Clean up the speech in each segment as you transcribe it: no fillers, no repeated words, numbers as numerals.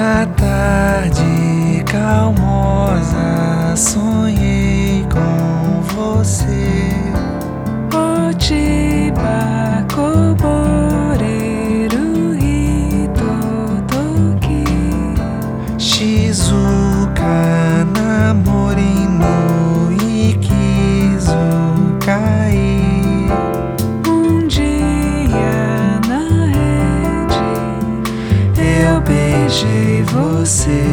Na tarde calmosa sonhei com você. Ochiba koboreru hitotoki, Shizuka namori no ikizukai. dia na rede eu beijei você.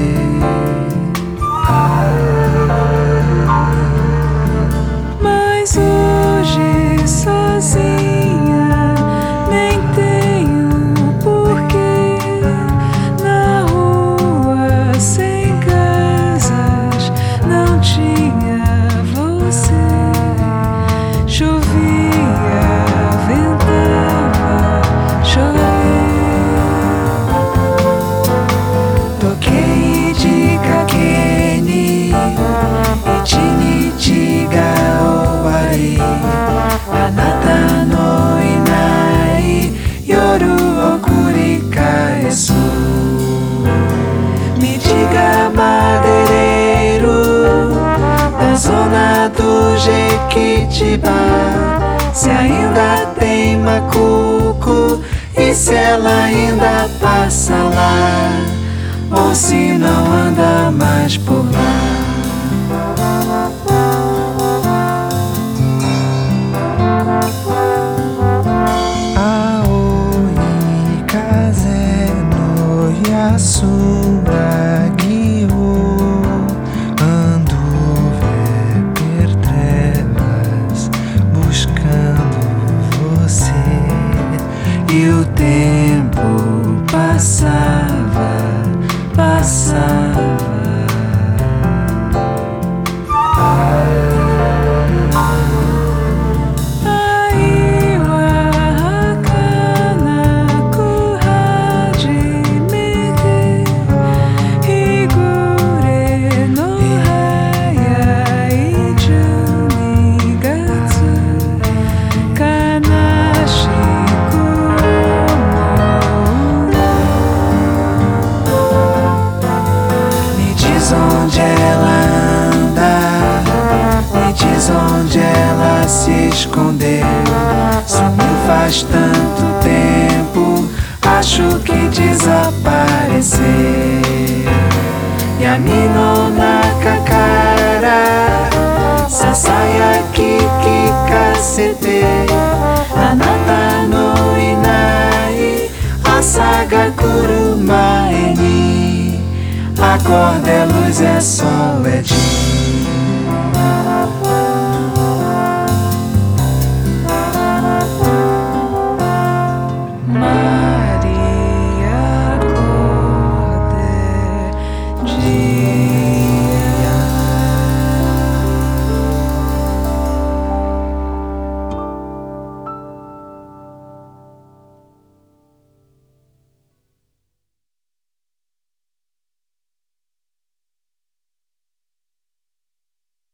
Mas hoje sozinha nem tenho porquê. Na rua sem casas não tinha você. Chovia, ventava, chorei. Toquei de kakeni, ichinichi ga owari, anata no inai yoru o kurikaesu. Me diga, madeireiro da zona do Jequitibá, se ainda tem macuco e se ela ainda passa lá, ou se não anda mais por lá. Aoi kaze no yasura-gyo, ando per trevas buscando você. E o tempo passava, passava. Onde ela anda, me diz onde ela se escondeu. Sumiu faz tanto tempo, acho que desapareceu. Yamino Nakakara, Sasaya Kiki Kasete, Anata no Inai, Asaga Kurumae ni. Acorda, é luz, é sol, é dia.